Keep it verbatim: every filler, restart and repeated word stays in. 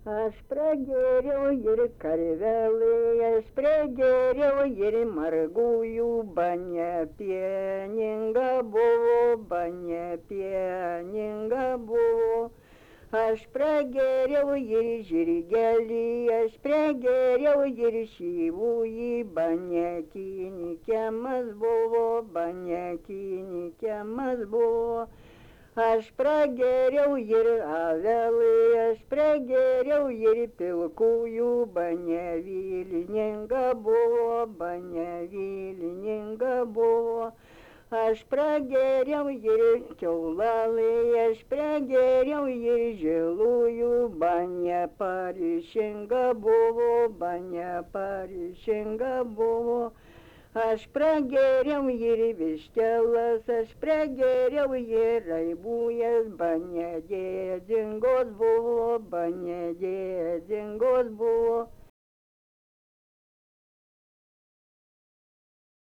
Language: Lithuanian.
Aš pragėriau ir karvelį, aš pragėriau ir margųjų, banė pieninga buvo, banė pieninga buvo. Aš pragėriau ir žirgelį, aš pragėriau ir šyvųjį, banė kinikiamas buvo, banė kinikiamas buvo. Aš pragėriau ir avelį, aš pragėriau ir pilkųjų, banė vylininga buvo, banė vylininga buvo. Aš pragėriau ir kiaulalį, aš pragėriau ir žilųjų, banė paryšinga buvo, banė paryšinga buvo. Aš pragėriau ir vištelas, aš pragėriau ir raibūjas, banė dėdingos buvo, banė dėdingos buvo.